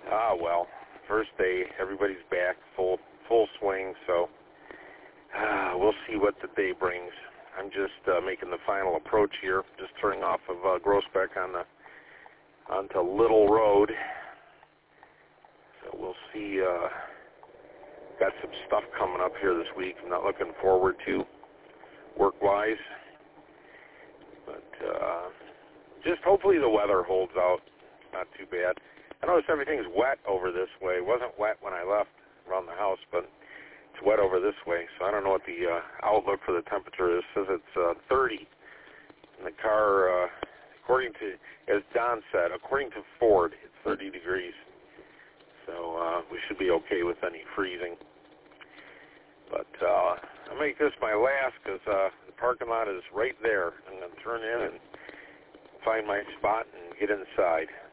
Well, first day, everybody's back, full swing, so we'll see what the day brings. I'm just making the final approach here, just turning off of Groesbeck onto Little Road. So we'll see. Got some stuff coming up here this week I'm not looking forward to, work-wise. But just hopefully the weather holds out. Not too bad. I noticed everything's wet over this way. It wasn't wet when I left around the house, but it's wet over this way. So I don't know what the outlook for the temperature is. It says it's 30 in the car. According to, as Don said, according to Ford, it's 30 degrees. So we should be okay with any freezing. But I'll make this my last because the parking lot is right there. I'm going to turn in and find my spot and get inside.